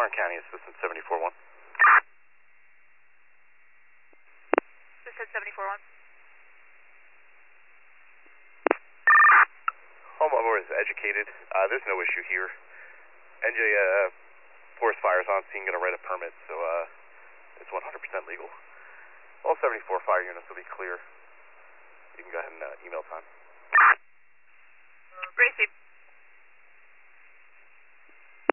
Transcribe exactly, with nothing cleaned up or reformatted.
Warren County, Assistant seventy-four one. Assistant seventy-four one. Homeowner is educated. Uh, there's no issue here. N J uh, Forest Fire's on scene, going to write a permit, so uh, it's one hundred percent legal. All seventy-four fire units will be clear. You can go ahead and uh, email time. Gracie.